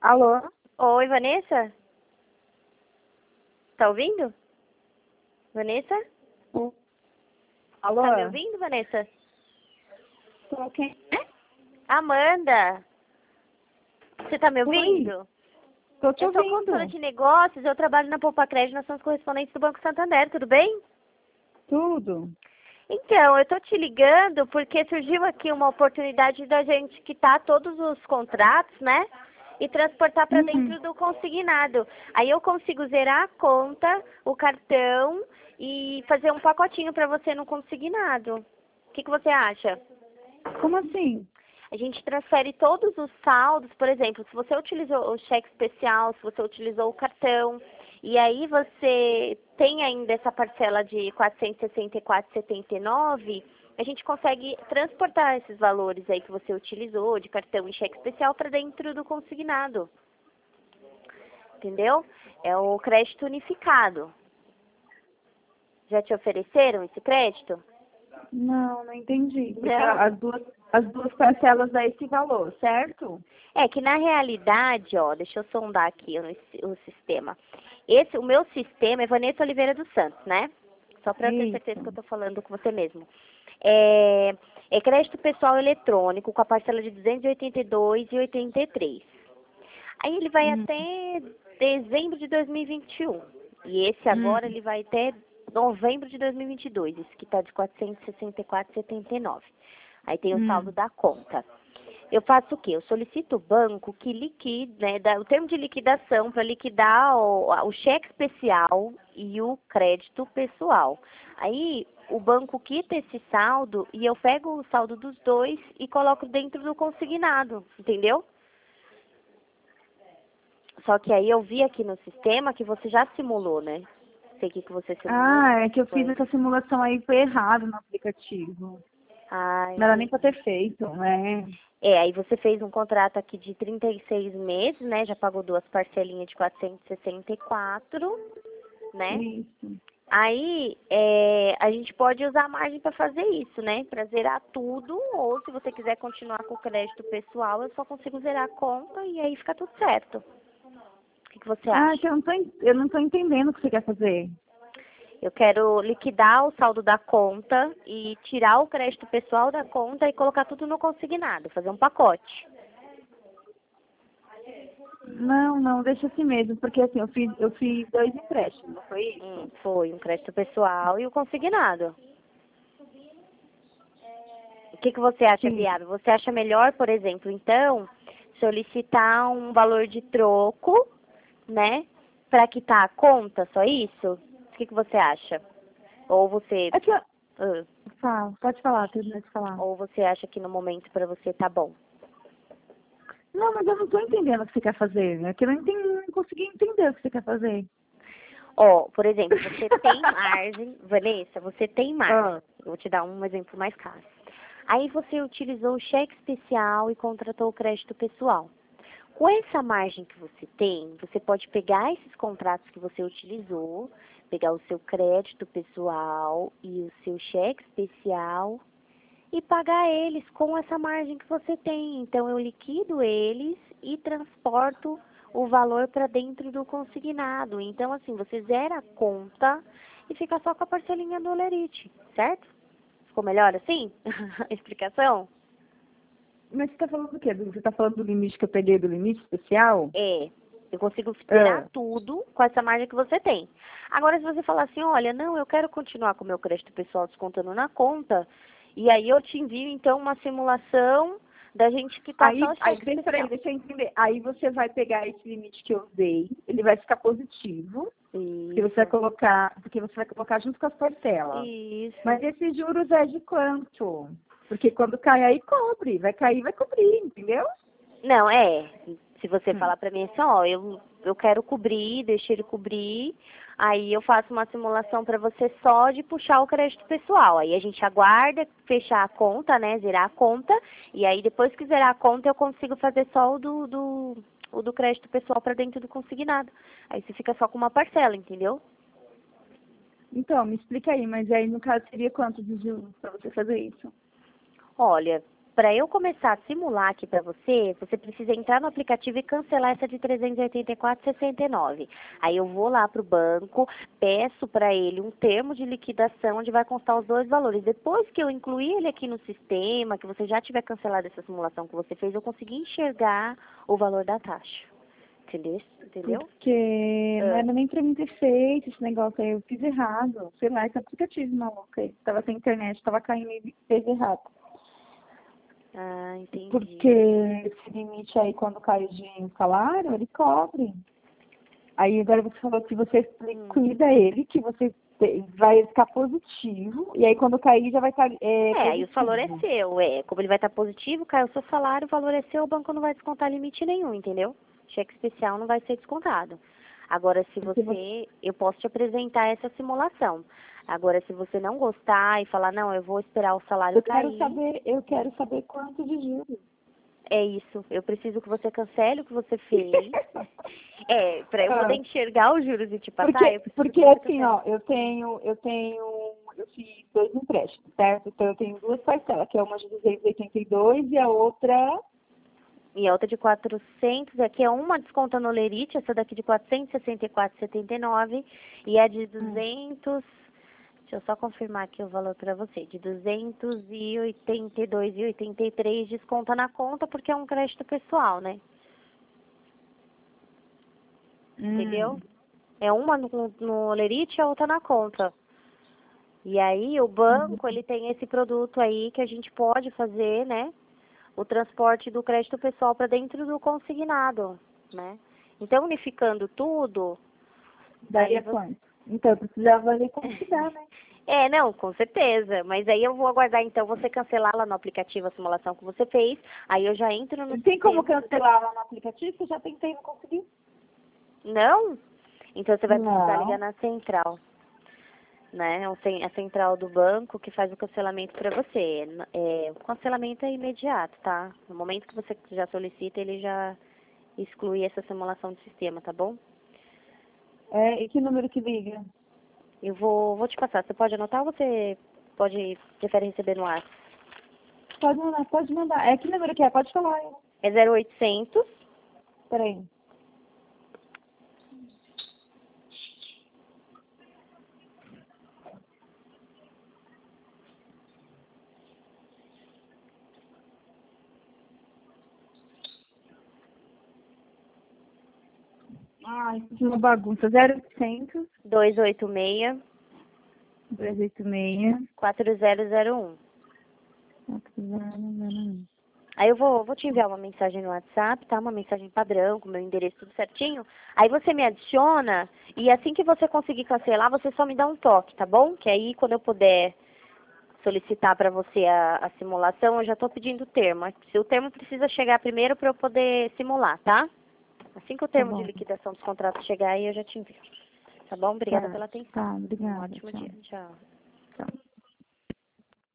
Alô? Oi, Vanessa? Tá ouvindo? Vanessa? Alô? Tá me ouvindo, Vanessa? Tô quem? Amanda! Você tá me Oi. ouvindo? Tô te Eu sou ouvindo. consultora de negócios, eu trabalho na Poupa Crédito, nós somos correspondentes do Banco Santander, tudo bem? Tudo. Então, eu tô te ligando porque surgiu aqui uma oportunidade da gente quitar todos os contratos, né? E transportar para dentro do consignado. Aí eu consigo zerar a conta, o cartão e fazer um pacotinho para você no consignado. O que você acha? Como assim? A gente transfere todos os saldos, por exemplo, se você utilizou o cheque especial, se você utilizou o cartão, e aí você tem ainda essa parcela de R$ 464,79, a gente consegue transportar esses valores aí que você utilizou de cartão e cheque especial para dentro do consignado. Entendeu? É o crédito unificado. Já te ofereceram esse crédito? Não entendi. Porque Não. as duas parcelas dá esse valor, certo? É que na realidade, ó, deixa eu sondar aqui o sistema. O meu sistema é Vanessa Oliveira dos Santos, né? Só para ter certeza que eu Isso. estou falando com você mesmo. É crédito pessoal eletrônico com a parcela de R$ 282,83. Aí ele vai até dezembro de 2021. E esse agora ele vai até novembro de 2022, esse que está de R$ 464,79. Aí tem o saldo da conta. Eu faço o quê? Eu solicito o banco que liquide, né, dá o termo de liquidação para liquidar o cheque especial e o crédito pessoal. Aí o banco quita esse saldo e eu pego o saldo dos dois e coloco dentro do consignado, entendeu? Só que aí eu vi aqui no sistema que você já simulou, né? Sei que você simulou. Ah, é que eu fiz Foi. essa simulação aí, foi errado no aplicativo. Ah, Não era nem pra entendi. ter feito, né? Aí você fez um contrato aqui de 36 meses, né? Já pagou duas parcelinhas de 464, né? Isso. Aí a gente pode usar a margem para fazer isso, né? Para zerar tudo, ou se você quiser continuar com o crédito pessoal, eu só consigo zerar a conta e aí fica tudo certo. O que você Ah, acha? que eu não tô entendendo o que você quer fazer. Eu quero liquidar o saldo da conta e tirar o crédito pessoal da conta e colocar tudo no consignado, fazer um pacote. Não, deixa assim mesmo, porque assim, eu fiz 2 empréstimos, não foi isso? Foi um crédito pessoal e o consignado. O que você acha Sim. viável? Você acha melhor, por exemplo, então, solicitar um valor de troco, né, para quitar a conta, só isso? O que você acha? Ou você, É que eu... ah, Pode falar, termina de falar. ou você acha que no momento para você tá bom? Não, mas eu não tô entendendo o que você quer fazer. É que eu não consegui entender o que você quer fazer. Ó, por exemplo, você tem margem, Vanessa, você tem margem. Ah, Eu vou te dar um exemplo mais claro. Aí você utilizou o cheque especial e contratou o crédito pessoal. Com essa margem que você tem, você pode pegar esses contratos que você utilizou, pegar o seu crédito pessoal e o seu cheque especial e pagar eles com essa margem que você tem. Então eu liquido eles e transporto o valor para dentro do consignado. Então assim, você zera a conta e fica só com a parcelinha do Olerite, certo? Ficou melhor assim? A explicação? mas você tá falando do quê? Você tá falando do limite que eu peguei do limite especial? Eu consigo zerar Ah, tudo com essa margem que você tem. Agora, se você falar assim, olha, não, eu quero continuar com o meu crédito pessoal descontando na conta, e aí eu te envio, então, uma simulação da gente quitar só o cheque peraí, especial. deixa eu entender. Aí você vai pegar esse limite que eu dei, ele vai ficar positivo, Isso, porque você vai colocar junto com as parcelas. isso. Mas esses juros é de quanto? Porque quando cai aí, cobre. Vai cair, vai cobrir, entendeu? Não, se você Hum. falar pra mim assim, ó, eu quero cobrir, deixa ele cobrir, aí eu faço uma simulação pra você só de puxar o crédito pessoal. Aí a gente aguarda fechar a conta, né, zerar a conta, e aí depois que zerar a conta eu consigo fazer só o do crédito pessoal pra dentro do consignado. Aí você fica só com uma parcela, entendeu? Então, me explica aí, mas aí no caso seria quanto de juros para você fazer isso? Olha, para eu começar a simular aqui para você, você precisa entrar no aplicativo e cancelar essa de 384,69. Aí eu vou lá para o banco, peço para ele um termo de liquidação onde vai constar os dois valores. Depois que eu incluir ele aqui no sistema, que você já tiver cancelado essa simulação que você fez, eu consegui enxergar o valor da taxa. Entendeu? Porque não Ah. era nem pra mim ter feito esse negócio aí, eu fiz errado. Sei lá, esse aplicativo maluco aí. Tava sem internet, tava caindo e fez errado. Ah, entendi. Porque esse limite aí, quando cai de salário, ele cobre. Aí agora você falou que você liquida ele, que você vai ficar positivo, e aí quando cair já vai estar Aí o valor é positivo. seu, como ele vai estar positivo, cai o seu salário, o valor é seu, o banco não vai descontar limite nenhum, entendeu? Cheque especial não vai ser descontado. Agora, se eu posso te apresentar essa simulação. Agora, se você não gostar e falar, não, eu vou esperar o salário cair, Eu quero saber quanto de juros. é isso. Eu preciso que você cancele o que você fez. Para eu poder enxergar os juros e te passar, eu preciso Porque que você assim, cancele. ó, eu fiz 2 empréstimos, certo? Então eu tenho 2 parcelas, que é uma de 282 e a outra. E a outra de 400, aqui é uma desconta no Lerite, essa daqui de 464,79 e a de 200, deixa eu só confirmar aqui o valor para você, de 282,83 desconta na conta porque é um crédito pessoal, né? Entendeu? É uma no Lerite e a outra na conta. E aí o banco, ele tem esse produto aí que a gente pode fazer, né? O transporte do crédito pessoal para dentro do consignado, né? Então, unificando tudo... Daria quanto? Então, eu precisava ver como que dá, né? Não, com certeza. Mas aí eu vou aguardar, então, você cancelar lá no aplicativo a simulação que você fez. Aí eu já entro no Tem como sistema. cancelar lá no aplicativo? Eu já tentei, não consegui. Não? Então, você vai precisar ligar Não. na central, né? A central do banco que faz o cancelamento para você. O cancelamento é imediato, tá? No momento que você já solicita, ele já exclui essa simulação do sistema, tá bom? E que número que liga? Eu vou te passar. Você pode anotar ou você prefere receber no WhatsApp? Pode mandar. Que número que é? Pode falar. É 0800. Peraí. Isso é uma bagunça. 0800 286 286 4001. 4001. Aí eu vou te enviar uma mensagem no WhatsApp, tá? Uma mensagem padrão, com meu endereço tudo certinho. Aí você me adiciona e assim que você conseguir cancelar, você só me dá um toque, tá bom? Que aí quando eu puder solicitar para você a simulação, eu já tô pedindo o termo. Se o termo precisa chegar primeiro para eu poder simular, tá? Assim que o termo de liquidação dos contratos chegar aí, eu já te envio. Tá bom? Obrigada pela atenção. Obrigada. Um ótimo dia. Tchau.